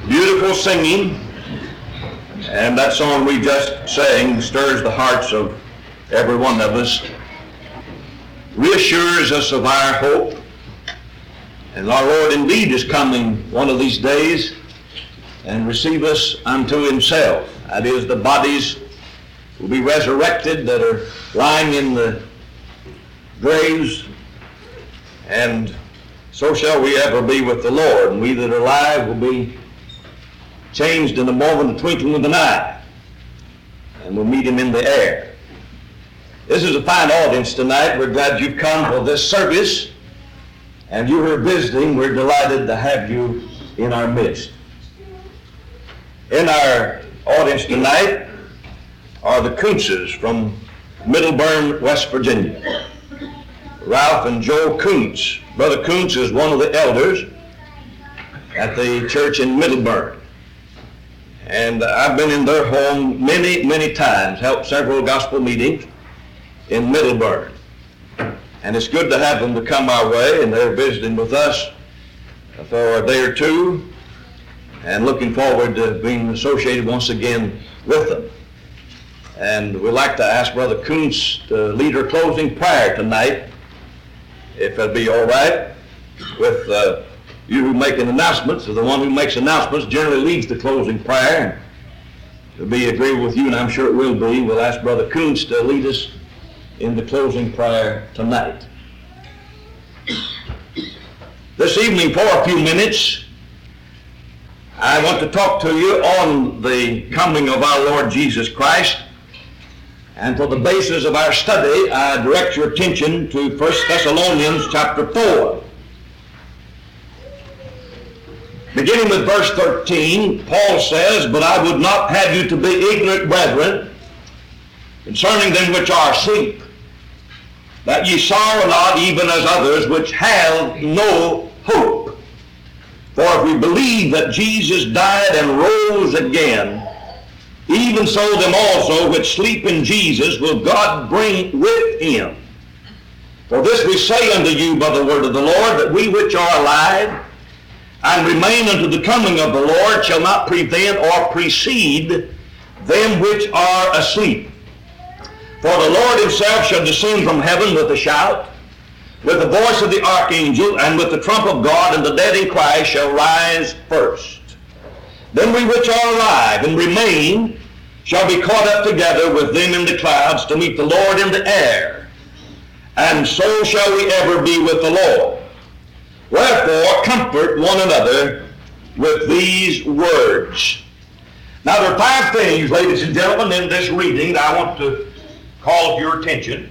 Beautiful singing, and that song we just sang stirs the hearts of every one of us, reassures us of our hope, and our Lord indeed is coming one of these days and receive us unto himself. That is, the bodies will be resurrected that are lying in the graves, and so shall we ever be with the Lord. And we that are alive will be changed in a moment, the twinkling of an eye, and we'll meet him in the air. This is a fine audience tonight. We're glad you've come for this service, and you who are visiting, we're delighted to have you in our midst. In our audience tonight are the Kuntzes from Middleburn, West Virginia. Ralph and Joe Kuntz. Brother Kuntz is one of the elders at the church in Middleburn. And I've been in their home many, many times, helped several gospel meetings in Middleburn. And it's good to have them to come our way, and they're visiting with us for a day or two, and looking forward to being associated once again with them. And we'd like to ask Brother Kuntz to lead our closing prayer tonight, if that'd be all right, with you who make an announcement. So the one who makes announcements generally leads the closing prayer. It'll be agreeable with you, and I'm sure it will be. We'll ask Brother Kuntz to lead us in the closing prayer tonight. This evening, for a few minutes, I want to talk to you on the coming of our Lord Jesus Christ. And for the basis of our study, I direct your attention to 1 Thessalonians chapter 4. Beginning with verse 13, Paul says, "But I would not have you to be ignorant, brethren, concerning them which are asleep, that ye sorrow not even as others which have no hope. For if we believe that Jesus died and rose again, even so them also which sleep in Jesus will God bring with him. For this we say unto you by the word of the Lord, that we which are alive and remain unto the coming of the Lord shall not prevent or precede them which are asleep. For the Lord himself shall descend from heaven with a shout, with the voice of the archangel, and with the trump of God, and the dead in Christ shall rise first. Then we which are alive and remain shall be caught up together with them in the clouds to meet the Lord in the air. And so shall we ever be with the Lord. Wherefore comfort one another with these words." Now there are 5 things, ladies and gentlemen, in this reading that I want to call your attention.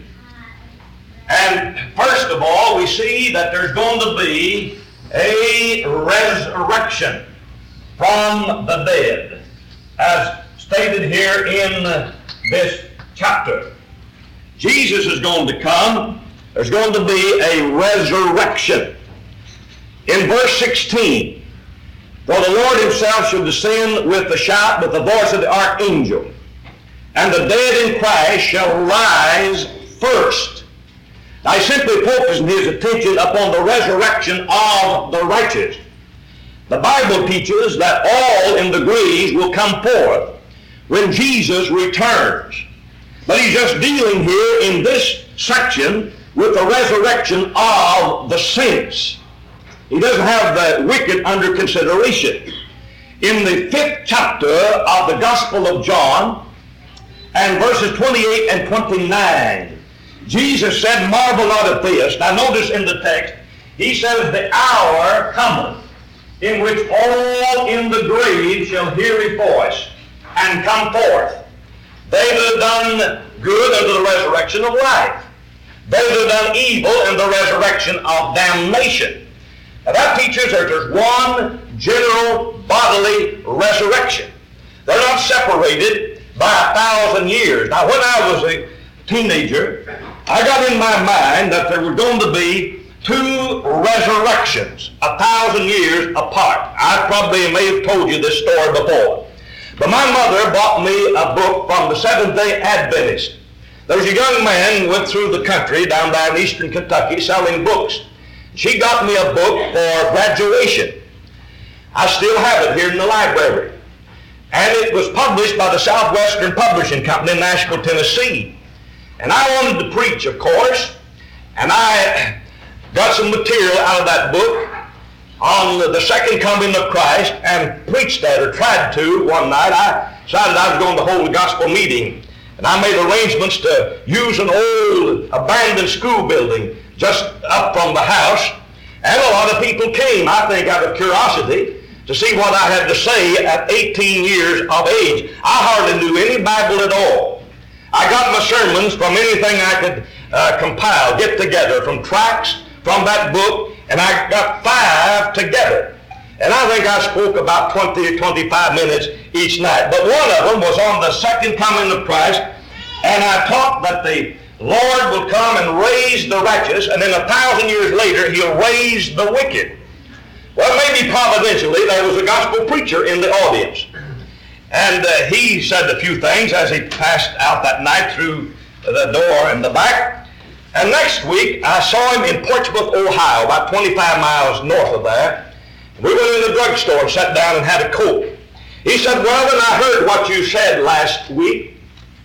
And first of all, we see that there's going to be a resurrection from the dead, as stated here in this chapter. Jesus is going to come. There's going to be a resurrection. In verse 16, "For the Lord himself shall descend with a shout, with the voice of the archangel, and the dead in Christ shall rise first." Now he's simply focusing his attention upon the resurrection of the righteous. The Bible teaches that all in the graves will come forth when Jesus returns. But he's just dealing here in this section with the resurrection of the saints. He doesn't have the wicked under consideration. In the 5th chapter of the Gospel of John, and verses 28 and 29, Jesus said, "Marvel not at this." Now notice in the text, he says, "The hour cometh, in which all in the grave shall hear his voice, and come forth. They that have done good unto the resurrection of life. They that have done evil and the resurrection of damnation." Now that teaches that there's one general bodily resurrection. They're not separated by 1,000 years. Now when I was a teenager, I got in my mind that there were going to be 2 resurrections 1,000 years apart. I probably may have told you this story before. But my mother bought me a book from the Seventh-day Adventist. There was a young man who went through the country down there in eastern Kentucky selling books. She got me a book for graduation. I still have it here in the library. And it was published by the Southwestern Publishing Company in Nashville, Tennessee. And I wanted to preach, of course, and I got some material out of that book on the second coming of Christ and preached that, or tried to, one night. I decided I was going to hold a gospel meeting, and I made arrangements to use an old abandoned school building just up from the house, and a lot of people came, I think out of curiosity, to see what I had to say at 18 years of age. I hardly knew any Bible at all. I got my sermons from anything I could compile, get together, from tracts from that book, and I got 5 together. And I think I spoke about 20 or 25 minutes each night. But one of them was on the second coming of Christ, and I taught that the Lord will come and raise the righteous, and then 1,000 years later, he'll raise the wicked. Well, maybe providentially, there was a gospel preacher in the audience. And he said a few things as he passed out that night through the door in the back. And next week, I saw him in Portsmouth, Ohio, about 25 miles north of there. We went in the drugstore and sat down and had a Coke. He said, well, then I heard what you said last week.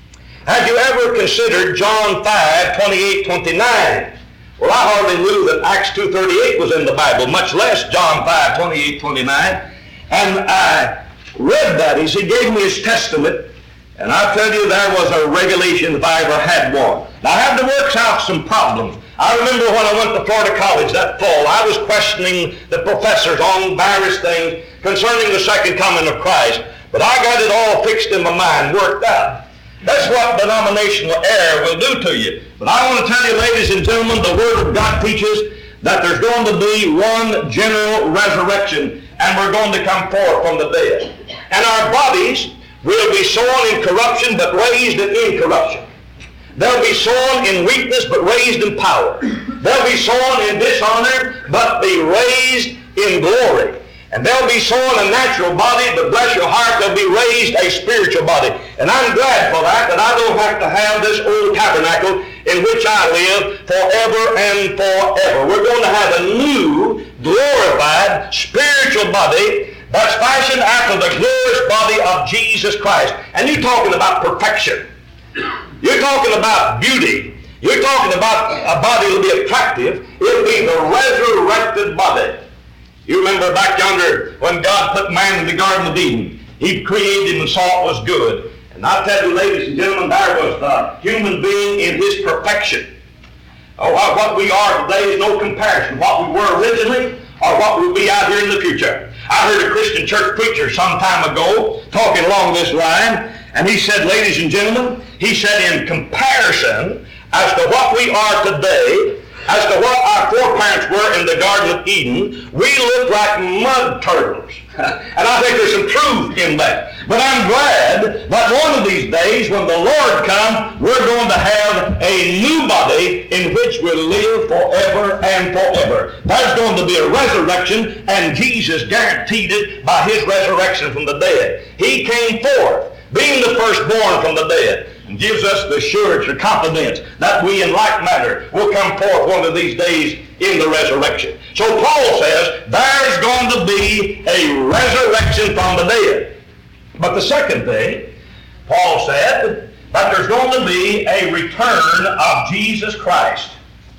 Had you ever considered John 5, 28, 29? Well, I hardly knew that Acts 2:38 was in the Bible, much less John 5, 28, 29. And I read that. He gave me his testament, and I tell you, there was a revelation if I ever had one. Now, I had to work out some problems. I remember when I went to Florida College that fall, I was questioning the professors on various things concerning the second coming of Christ, but I got it all fixed in my mind, worked out. That's what denominational error will do to you. But I want to tell you, ladies and gentlemen, the Word of God teaches that there's going to be one general resurrection, and we're going to come forth from the dead. And our bodies will be sown in corruption, but raised in incorruption. They'll be sown in weakness, but raised in power. They'll be sown in dishonor, but be raised in glory. And they'll be sown a natural body, but bless your heart, they'll be raised a spiritual body. And I'm glad for that I don't have to have this old tabernacle in which I live forever and forever. We're going to have a new, glorified, spiritual body that's fashioned after the glorious body of Jesus Christ. And you're talking about perfection. You're talking about beauty. You're talking about a body that'll be attractive. It'll be the resurrected body. You remember back yonder when God put man in the Garden of Eden. He created him and saw it was good. And I tell you, ladies and gentlemen, there was the human being in his perfection. Oh, what we are today is no comparison to what we were originally or what we'll be out here in the future. I heard a Christian church preacher some time ago talking along this line, and he said, ladies and gentlemen, he said in comparison as to what we are today, as to what our foreparents were in the Garden of Eden, we look like mud turtles. And I think there's some truth in that. But I'm glad that one of these days, when the Lord comes, we're going to have a new body in which we'll live forever and forever. There's going to be a resurrection, and Jesus guaranteed it by his resurrection from the dead. He came forth, being the firstborn from the dead, and gives us the assurance or confidence that we in like manner will come forth one of these days in the resurrection. So Paul says there's going to be a resurrection from the dead. But the second thing, Paul said that there's going to be a return of Jesus Christ.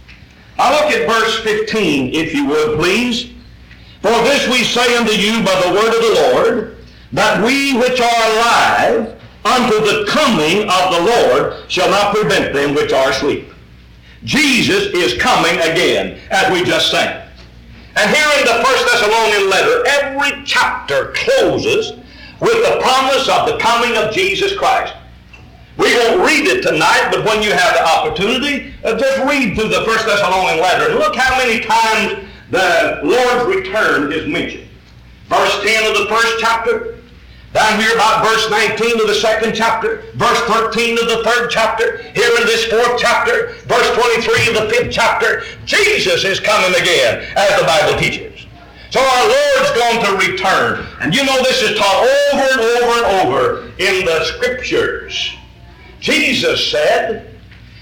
Now look at verse 15, if you would, please. For this we say unto you by the word of the Lord, that we which are alive unto the coming of the Lord shall not prevent them which are asleep. Jesus is coming again, as we just sang. And here in the 1 Thessalonian letter, every chapter closes with the promise of the coming of Jesus Christ. We won't read it tonight, but when you have the opportunity, just read through the 1 Thessalonian letter and look how many times the Lord's return is mentioned. Verse 10 of the first chapter, down here about verse 19 of the second chapter, verse 13 of the third chapter, here in this fourth chapter, verse 23 of the fifth chapter, Jesus is coming again, as the Bible teaches. So our Lord's going to return. And you know this is taught over and over and over in the Scriptures. Jesus said,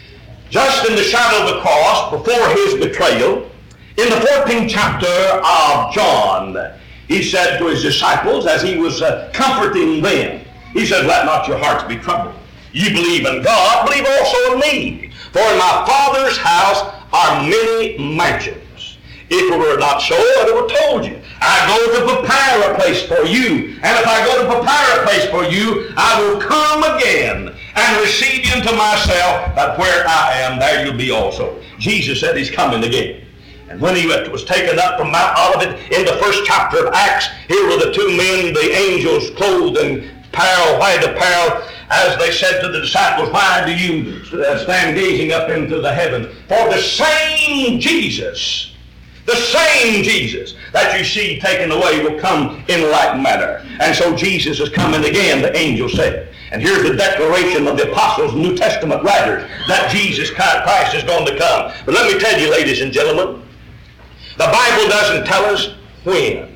just in the shadow of the cross, before his betrayal, in the 14th chapter of John, He said to his disciples as he was comforting them, he said, let not your hearts be troubled. You believe in God, believe also in me. For in my Father's house are many mansions. If it were not so, I would have told you. I go to prepare a place for you. And if I go to prepare a place for you, I will come again and receive you unto myself, that where I am, there you'll be also. Jesus said he's coming again. And when he was taken up from Mount Olivet in the first chapter of Acts, here were the two men, the angels clothed in apparel, white apparel, as they said to the disciples, why do you stand gazing up into the heavens? For the same Jesus that you see taken away will come in like manner. And so Jesus is coming again, the angel said. And here's the declaration of the apostles and New Testament writers that Jesus Christ is going to come. But let me tell you, ladies and gentlemen, the Bible doesn't tell us when.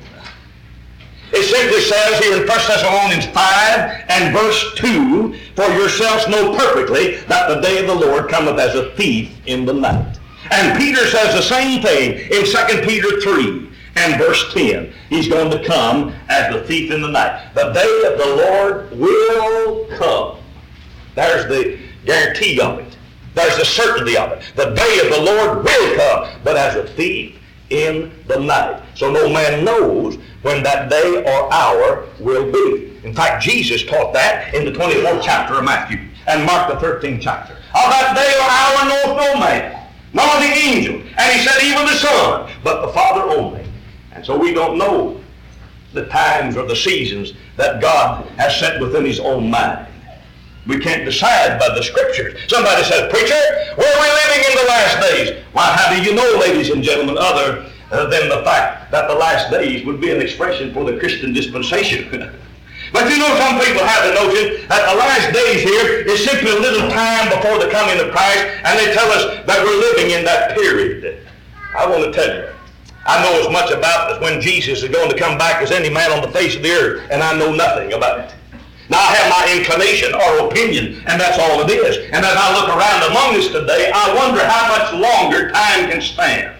It simply says here in 1 Thessalonians 5 and verse 2, for yourselves know perfectly that the day of the Lord cometh as a thief in the night. And Peter says the same thing in 2 Peter 3 and verse 10. He's going to come as the thief in the night. The day of the Lord will come. There's the guarantee of it. There's the certainty of it. The day of the Lord will come, but as a thief in the night. So no man knows when that day or hour will be. In fact, Jesus taught that in the 24th chapter of Matthew and Mark the 13th chapter. Of that day or hour knoweth no man, nor the angel, and he said even the Son, but the Father only. And so we don't know the times or the seasons that God has set within his own mind. We can't decide by the Scriptures. Somebody says, preacher, where are we living in the last days? Well, how do you know, ladies and gentlemen, other than the fact that the last days would be an expression for the Christian dispensation? But you know, some people have the notion that the last days here is simply a little time before the coming of Christ, and they tell us that we're living in that period. I want to tell you, I know as much about when Jesus is going to come back as any man on the face of the earth, and I know nothing about it. Now, I have my inclination or opinion, and that's all it is. And as I look around among us today, I wonder how much longer time can stand.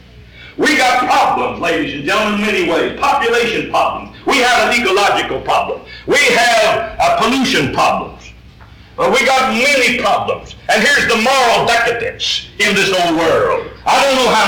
We got problems, ladies and gentlemen, in many ways. Population problems. We have an ecological problem. We have pollution problems. We got many problems. And here's the moral decadence in this old world. I don't know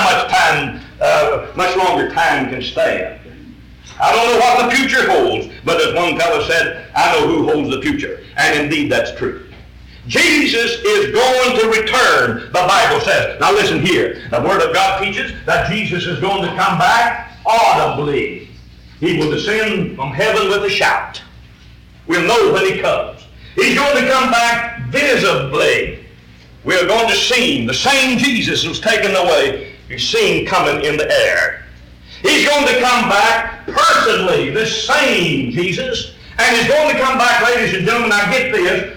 how much longer time can stand. I don't know what the future holds, but as one fellow said, I know who holds the future. And indeed, that's true. Jesus is going to return, the Bible says. Now listen here. The Word of God teaches that Jesus is going to come back audibly. He will descend from heaven with a shout. We'll know when he comes. He's going to come back visibly. We're going to see him. The same Jesus who's taken away, you're seen coming in the air. He's going to come back personally, the same Jesus. And he's going to come back, ladies and gentlemen, now get this,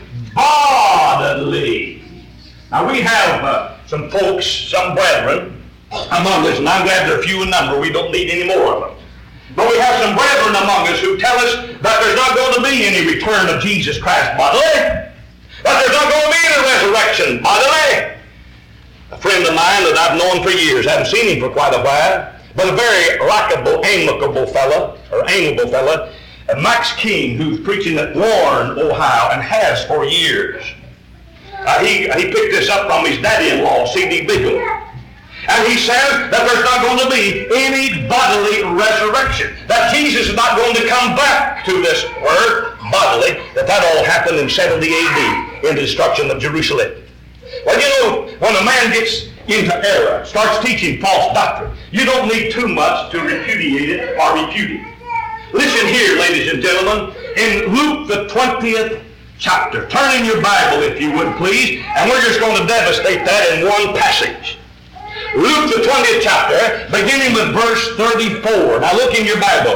bodily. Now we have some folks, some brethren among us, and I'm glad they're few in number. We don't need any more of them. But we have some brethren among us who tell us that there's not going to be any return of Jesus Christ bodily. That there's not going to be any resurrection bodily. A friend of mine that I've known for years, haven't seen him for quite a while, but a very likable, amiable fellow, Max King, who's preaching at Warren, Ohio, and has for years. He picked this up from his daddy-in-law, C.D. Biggle. And he says that there's not going to be any bodily resurrection. That Jesus is not going to come back to this earth bodily. That all happened in 70 A.D. in the destruction of Jerusalem. Well, you know, when a man gets into error, starts teaching false doctrine, you don't need too much to repudiate it or refute it. Listen here, ladies and gentlemen, in Luke the 20th chapter. Turn in your Bible, if you would, please, and we're just going to devastate that in one passage. Luke the 20th chapter, beginning with verse 34. Now look in your Bible.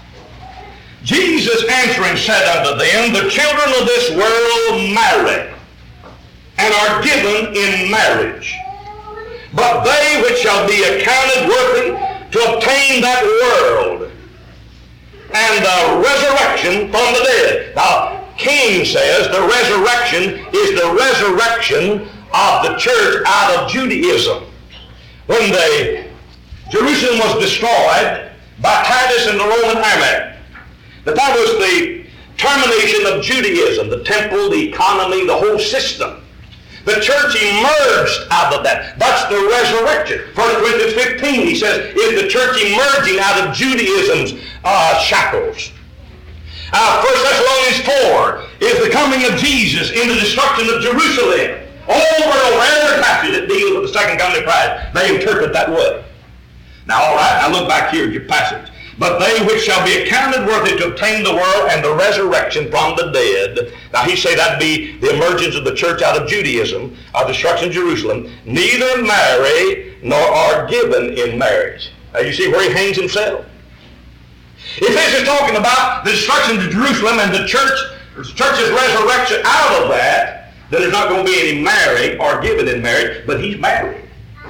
Jesus answering said unto them, the children of this world marry, and are given in marriage. But they which shall be accounted worthy to obtain that world, and the resurrection from the dead. Now, King says the resurrection is the resurrection of the church out of Judaism. When Jerusalem was destroyed, by Titus and the Roman army. That was the termination of Judaism, the temple, the economy, the whole system. The church emerged out of that. That's the resurrection. 1 Corinthians 15, he says, is the church emerging out of Judaism's shackles. 1 Thessalonians 4 is the coming of Jesus in the destruction of Jerusalem. Over and over, every passage that deals with the second coming of Christ, they interpret that way. Now, all right, now look back here at your passage. But they which shall be accounted worthy to obtain the world and the resurrection from the dead. Now he say that'd be the emergence of the church out of Judaism, of destruction of Jerusalem. Neither marry nor are given in marriage. Now you see where he hangs himself. If this is talking about the destruction of Jerusalem and the church's resurrection out of that, then there's not going to be any married or given in marriage, but he's married.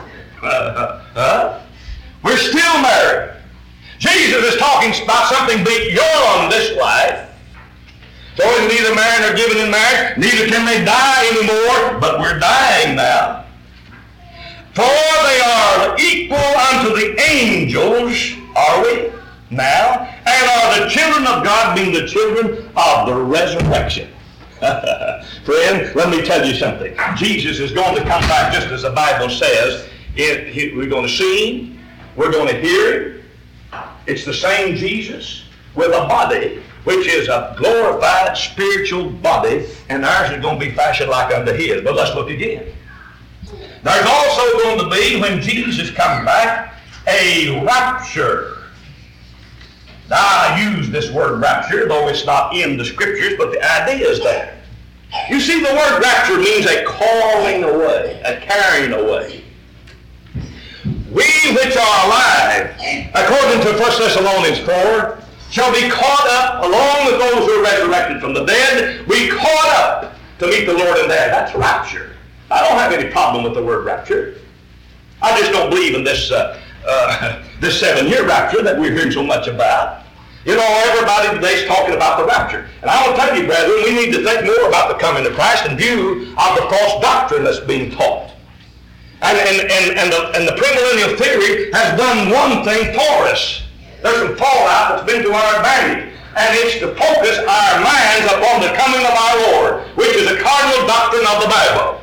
We're still married. Jesus is talking about something beyond this life. So it's neither married nor given in marriage, neither can they die anymore, but we're dying now. For they are equal unto the angels, are we now, and are the children of God, being the children of the resurrection. Friend, let me tell you something. Jesus is going to come back just as the Bible says. We're going to see him. We're going to hear him. It's the same Jesus with a body, which is a glorified spiritual body, and ours is going to be fashioned like unto his. But let's look again. There's also going to be, when Jesus comes back, a rapture. Now, I use this word rapture, though it's not in the Scriptures, but the idea is there. You see, the word rapture means a calling away, a carrying away. We which are alive, according to 1 Thessalonians 4, shall be caught up along with those who are resurrected from the dead. We caught up to meet the Lord in there. That's rapture. I don't have any problem with the word rapture. I just don't believe in this 7-year rapture that we're hearing so much about. You know, everybody today's talking about the rapture. And I want to tell you, brethren, we need to think more about the coming of Christ in view of the false doctrine that's being taught. And the premillennial theory has done one thing for us. There's some fallout that's been to our advantage. And it's to focus our minds upon the coming of our Lord, which is a cardinal doctrine of the Bible.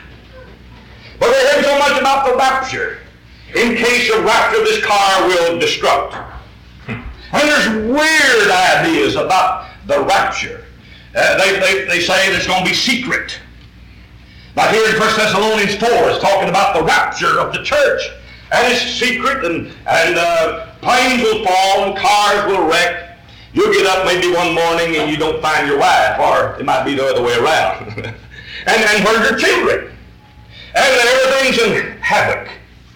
But they heard so much about the rapture. In case of rapture, this car will destruct. And there's weird ideas about the rapture. They say it's going to be secret. But here in 1 Thessalonians 4, it's talking about the rapture of the church. And it's secret, and planes will fall, and cars will wreck. You'll get up maybe one morning and you don't find your wife, or it might be the other way around. and where's your children? And everything's in havoc.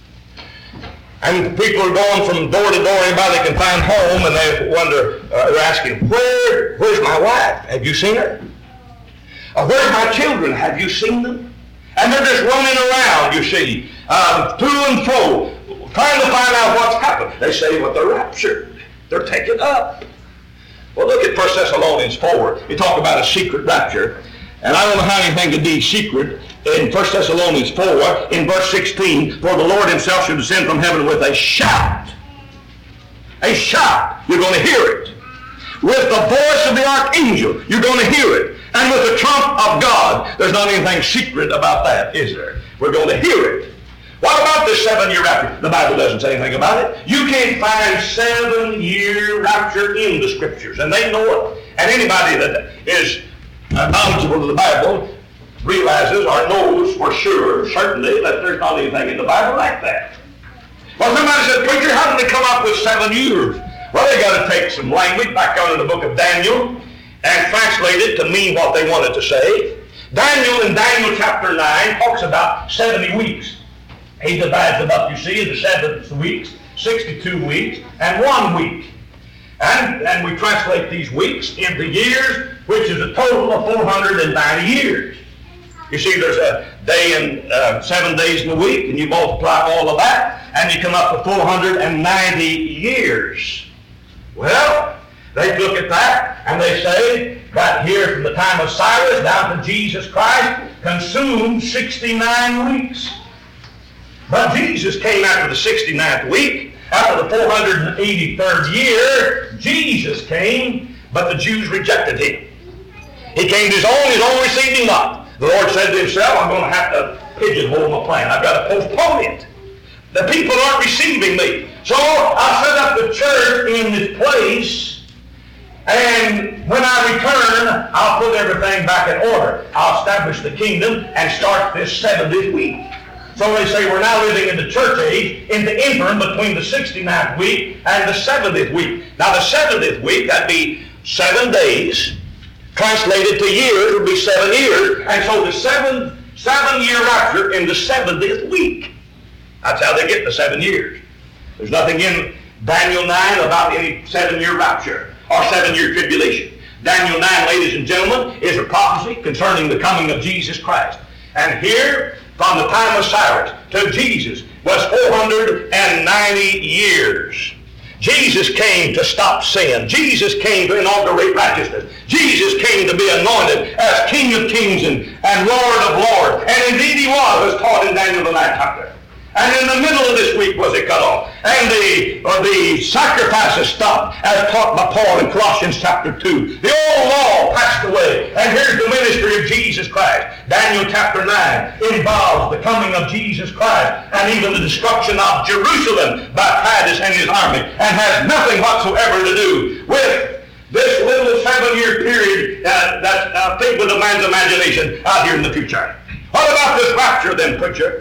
And people are going from door to door, anybody can find home, and they wonder, they're asking, where's my wife? Have you seen her? Where's my children? Have you seen them? And they're just running around, you see, to and fro, trying to find out what's happened. They say, well, they're raptured. They're taken up. Well, look at 1 Thessalonians 4. You talk about a secret rapture. And I don't know how anything can be secret. In 1 Thessalonians 4, in verse 16, for the Lord himself shall descend from heaven with a shout. A shout. You're going to hear it. With the voice of the archangel, you're going to hear it. And with the trump of God. There's not anything secret about that, is there? We're going to hear it. What about this 7-year rapture? The Bible doesn't say anything about it. You can't find 7-year rapture in the Scriptures, and they know it. And anybody that is knowledgeable of the Bible realizes or knows for sure, certainly, that there's not anything in the Bible like that. Well, somebody said, preacher, how did they come up with 7 years? Well, they got to take some language back out of the book of Daniel and translate it to mean what they wanted to say. Daniel in Daniel chapter 9 talks about 70 weeks. He divides them up, you see, into 7 weeks, 62 weeks, and 1 week. And we translate these weeks into years, which is a total of 490 years. You see, there's a day and 7 days in a week, and you multiply all of that, and you come up with 490 years. Well, they look at that, and they say that here from the time of Cyrus down to Jesus Christ consumed 69 weeks. But Jesus came after the 69th week, After the 483rd year, Jesus came, but the Jews rejected him. He came to his own received him not. The Lord said to himself, I'm going to have to pigeonhole my plan. I've got to postpone it. The people aren't receiving me. So I set up the church in this place, and when I return, I'll put everything back in order. I'll establish the kingdom and start this 70th week. So they say we're now living in the church age, in the interim between the 69th week and the 70th week. Now the 70th week, that'd be 7 days. Translated to years would be 7 years. And so the seven-year rapture in the 70th week. That's how they get the 7 years. There's nothing in Daniel 9 about any 7-year rapture or 7-year tribulation. Daniel 9, ladies and gentlemen, is a prophecy concerning the coming of Jesus Christ. And here, from the time of Cyrus to Jesus, was 490 years. Jesus came to stop sin. Jesus came to inaugurate righteousness. Jesus came to be anointed as King of Kings and Lord of Lords. And indeed he was, as taught in Daniel the 9th chapter. And in the middle of this week was it cut off. And the sacrifices stopped, as taught by Paul in Colossians chapter 2. The old law passed away. And here's the ministry of Jesus Christ. Daniel chapter 9 involves the coming of Jesus Christ and even the destruction of Jerusalem by Titus and his army, and has nothing whatsoever to do with this little 7-year period that's filled with a man's imagination out here in the future. What about this rapture then, preacher?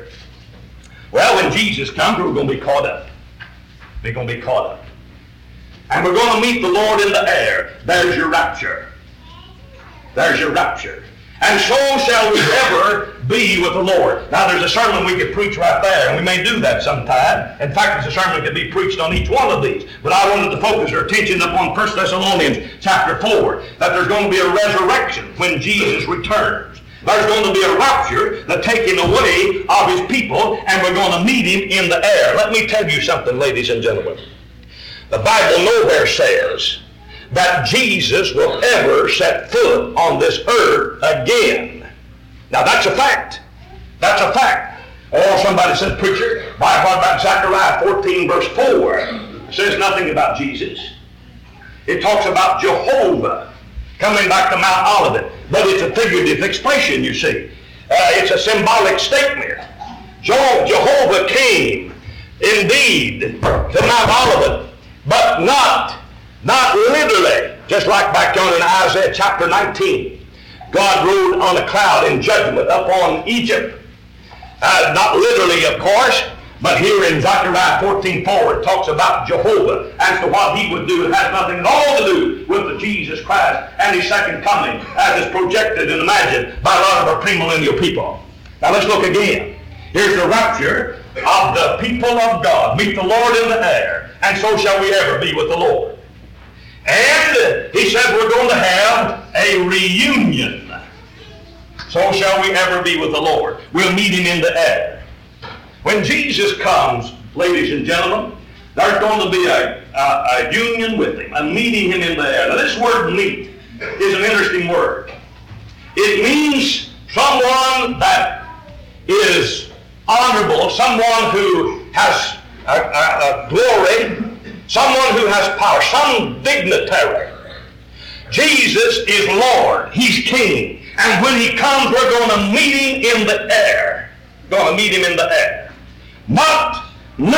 Well, when Jesus comes, we're going to be caught up. We're going to be caught up. And we're going to meet the Lord in the air. There's your rapture. There's your rapture. And so shall we ever be with the Lord. Now, there's a sermon we could preach right there, and we may do that sometime. In fact, there's a sermon that could be preached on each one of these. But I wanted to focus our attention upon 1 Thessalonians chapter 4, that there's going to be a resurrection when Jesus returns. There's going to be a rapture, the taking away of his people, and we're going to meet him in the air. Let me tell you something, ladies and gentlemen. The Bible nowhere says that Jesus will ever set foot on this earth again. Now that's a fact. That's a fact. Or somebody says, preacher, what about Zechariah 14 verse 4? It says nothing about Jesus. It talks about Jehovah coming back to Mount Olivet. But it's a figurative expression, you see. It's a symbolic statement. Jehovah came, indeed, to Mount Olivet, but not literally, just like back down in Isaiah chapter 19. God rode on a cloud in judgment upon Egypt. Not literally, of course, but here in Zechariah 14:4 it talks about Jehovah as to what he would do. It has nothing at all to do with the Jesus Christ and his second coming as is projected and imagined by a lot of our premillennial people. Now let's look again. Here's the rapture of the people of God. Meet the Lord in the air, and so shall we ever be with the Lord. And he said we're going to have a reunion. So shall we ever be with the Lord. We'll meet him in the air. When Jesus comes, ladies and gentlemen, there's going to be a union with him, a meeting him in the air. Now this word meet is an interesting word. It means someone that is honorable, someone who has glory, someone who has power, some dignitary. Jesus is Lord. He's King. And when he comes, we're going to meet him in the air. Going to meet him in the air. Not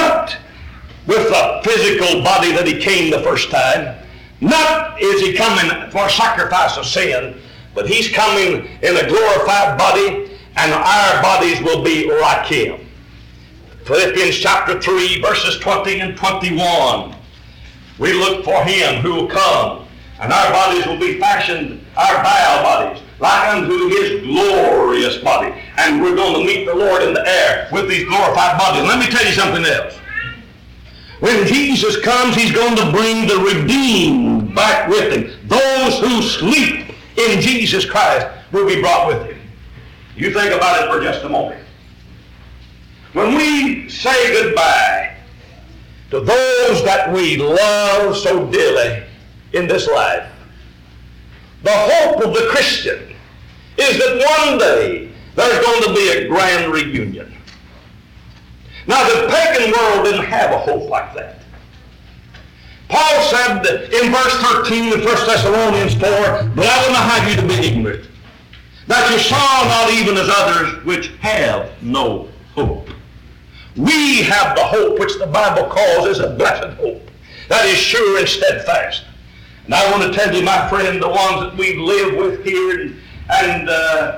with the physical body that he came the first time. Not is he coming for a sacrifice of sin, but he's coming in a glorified body, and our bodies will be like him. Philippians chapter 3, verses 20 and 21. We look for him who will come, and our bodies will be fashioned, our vile bodies, like unto his glorious body. And we're going to meet the Lord in the air with these glorified bodies. Let me tell you something else. When Jesus comes, he's going to bring the redeemed back with him. Those who sleep in Jesus Christ will be brought with him. You think about it for just a moment. When we say goodbye to those that we love so dearly in this life, the hope of the Christian is that one day there's going to be a grand reunion. Now, the pagan world didn't have a hope like that. Paul said in verse 13 of 1 Thessalonians 4, but I will not have you to be ignorant, that you sorrow not even as others which have no hope. We have the hope which the Bible calls is a blessed hope, that is sure and steadfast. And I want to tell you, my friend, the ones that we live with here and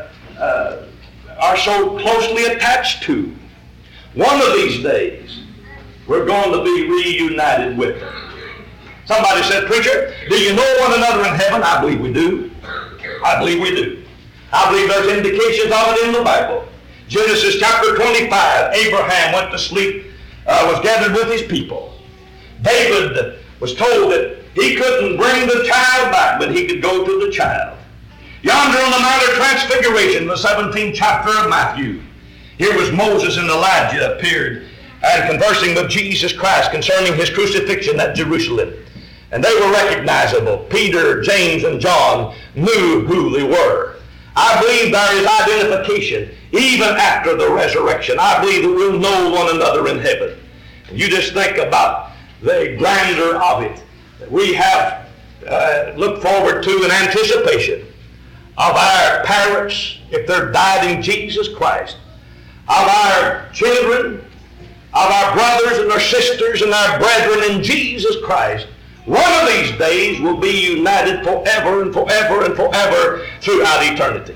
are so closely attached to, one of these days we're going to be reunited with them. Somebody said, preacher, do you know one another in heaven? I believe we do. I believe we do. I believe there's indications of it in the Bible. Genesis chapter 25, Abraham went to sleep, was gathered with his people. David was told that he couldn't bring the child back, but he could go to the child. Yonder on the Mount of Transfiguration, the 17th chapter of Matthew, here was Moses and Elijah appeared and conversing with Jesus Christ concerning his crucifixion at Jerusalem. And they were recognizable. Peter, James, and John knew who they were. I believe there is identification even after the resurrection. I believe that we'll know one another in heaven. And you just think about the grandeur of it that we have looked forward to in anticipation of our parents, if they're died in Jesus Christ, of our children, of our brothers and our sisters and our brethren in Jesus Christ. One of these days will be united forever and forever and forever throughout eternity.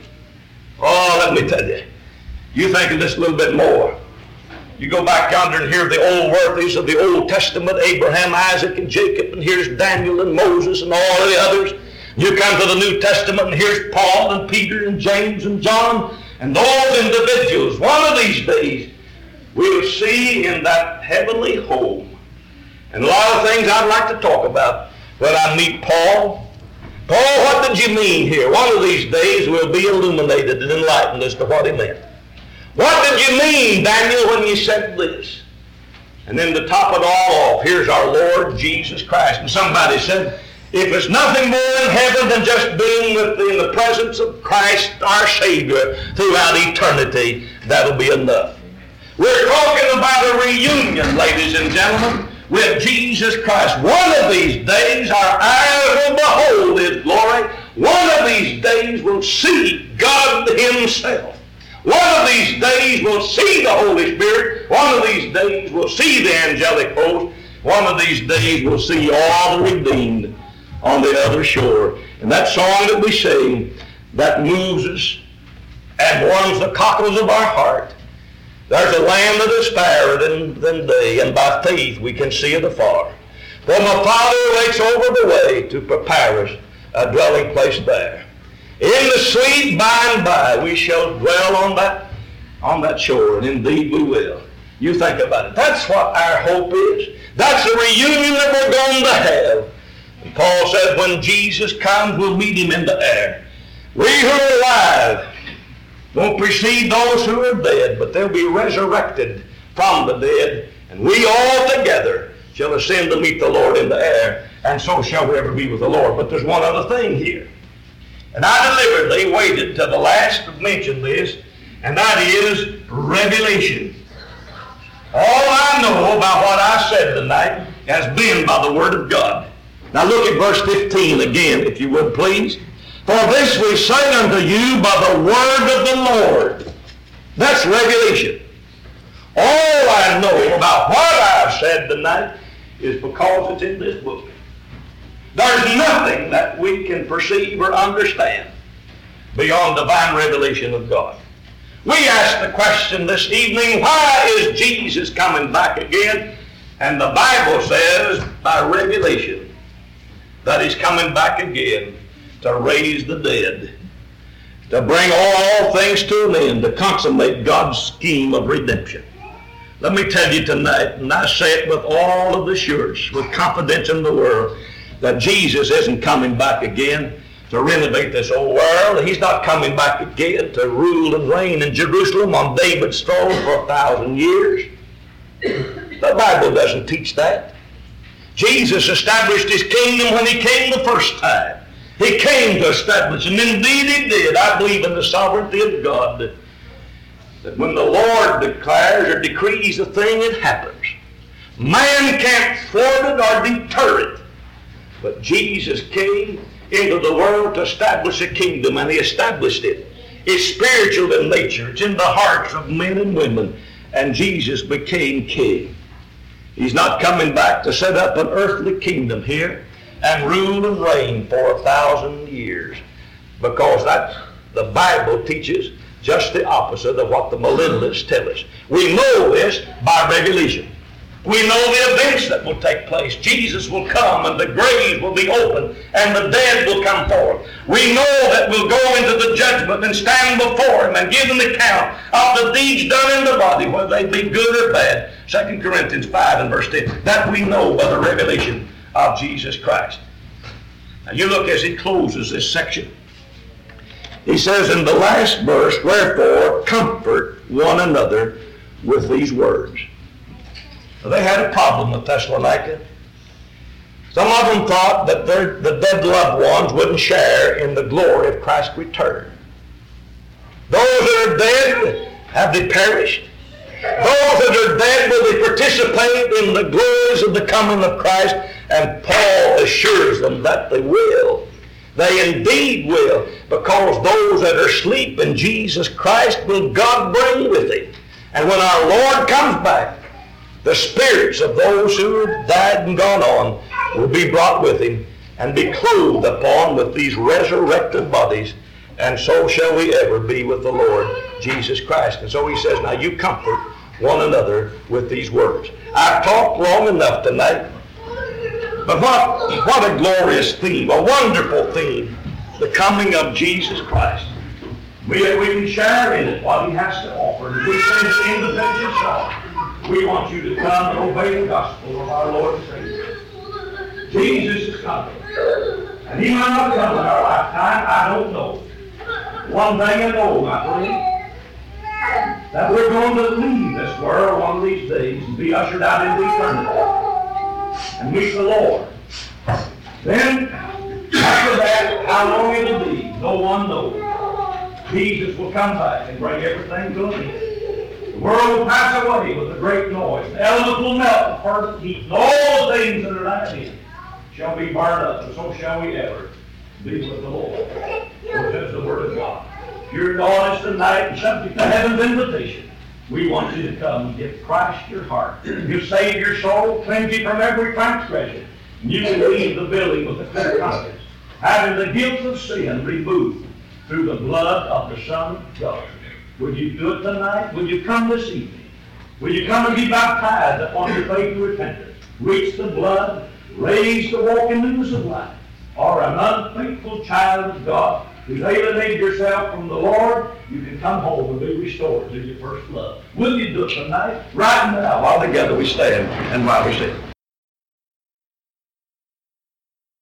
Oh, let me tell you, you think of this a little bit more. You go back yonder and hear the old worthies of the Old Testament, Abraham, Isaac, and Jacob, and here's Daniel and Moses and all of the others. You come to the New Testament and here's Paul and Peter and James and John and those individuals. One of these days we'll see in that heavenly home. And a lot of things I'd like to talk about when I meet Paul. Paul, what did you mean here? One of these days we'll be illuminated and enlightened as to what he meant. What did you mean, Daniel, when you said this? And then to top it all off, here's our Lord Jesus Christ. And somebody said, if it's nothing more in heaven than just being in the presence of Christ, our Savior, throughout eternity, that'll be enough. We're talking about a reunion, ladies and gentlemen, with Jesus Christ. One of these days our eyes will behold His glory. One of these days we'll see God Himself. One of these days we'll see the Holy Spirit. One of these days we'll see the angelic host. One of these days we'll see all the redeemed on the other shore. And that song that we sing, that moves us and warms the cockles of our heart. There's a land that is fairer than day, and by faith we can see it afar. For my Father waits over the way to prepare us a dwelling place there. In the sweet by and by we shall dwell on that shore, and indeed we will. You think about it. That's what our hope is. That's the reunion that we're going to have. And Paul said when Jesus comes, we'll meet Him in the air. We who are alive won't precede those who are dead, but they'll be resurrected from the dead, and we all together shall ascend to meet the Lord in the air, and so shall we ever be with the Lord. But there's one other thing here. And I deliberately waited till the last to mention this, and that is revelation. All I know about what I said tonight has been by the Word of God. Now look at verse 15 again, if you would please. For this we say unto you by the word of the Lord. That's revelation. All I know about what I've said tonight is because it's in this book. There's nothing that we can perceive or understand beyond divine revelation of God. We ask the question this evening, why is Jesus coming back again? And the Bible says by revelation that He's coming back again to raise the dead, to bring all things to an end, to consummate God's scheme of redemption. Let me tell you tonight, and I say it with all of the assurance, with confidence in the world, that Jesus isn't coming back again to renovate this old world. He's not coming back again to rule and reign in Jerusalem on David's throne for 1,000 years. The Bible doesn't teach that. Jesus established His kingdom when He came the first time. He came to establish, and indeed He did. I believe in the sovereignty of God, that when the Lord declares or decrees a thing, it happens. Man can't thwart it or deter it. But Jesus came into the world to establish a kingdom, and he established it. It's spiritual in nature. It's in the hearts of men and women. And Jesus became king. He's not coming back to set up an earthly kingdom here and rule and reign for 1,000 years, because the Bible teaches just the opposite of what the millennialists tell us. We know this by revelation. We know the events that will take place. Jesus will come and the graves will be opened and the dead will come forth. We know that we'll go into the judgment and stand before him and give an account of the deeds done in the body, whether they be good or bad. 2 Corinthians 5 and verse 10. That we know by the revelation of Jesus Christ. Now you look as he closes this section. He says in the last verse, wherefore comfort one another with these words. Now, they had a problem with Thessalonica. Some of them thought that the dead loved ones wouldn't share in the glory of Christ's return. Those that are dead, have they perished? Those that are dead, will they participate in the glories of the coming of Christ? And Paul assures them that they will. They indeed will, because those that are asleep in Jesus Christ will God bring with him. And when our Lord comes back, the spirits of those who have died and gone on will be brought with him and be clothed upon with these resurrected bodies, and so shall we ever be with the Lord Jesus Christ. And so he says, now you comfort one another with these words. I've talked long enough tonight, but what a glorious theme, a wonderful theme, the coming of Jesus Christ. We can share in it what he has to offer. And we say at the end of that song, we want you to come and obey the gospel of our Lord and Savior. Jesus is coming. And he might not come in our lifetime, I don't know. One thing I know, my friend, that we're going to leave this world one of these days and be ushered out into eternity and meet the Lord. Then, after that, how long it'll be, no one knows. Jesus will come back and bring everything to an end. The world will pass away with a great noise. The elements will melt with fervent heat. And all the things that are not in shall be burned up, and so shall we ever be with the Lord. So says the Word of God. If you're in audience tonight and subject to heaven's invitation, we want you to come and give Christ your heart. You save your soul, cleanse you from every transgression. And you can leave the building with a clear conscience, having the guilt of sin removed through the blood of the Son of God. Would you do it tonight? Would you come this evening? Will you come and be baptized upon your faith and repentance? Reach the blood, raised to walk in newness of life, or an unfaithful child of God who's alienated yourself from the Lord, you can come home and be restored to your first love. Will you do it tonight? Right now, while together we stand and while we sing.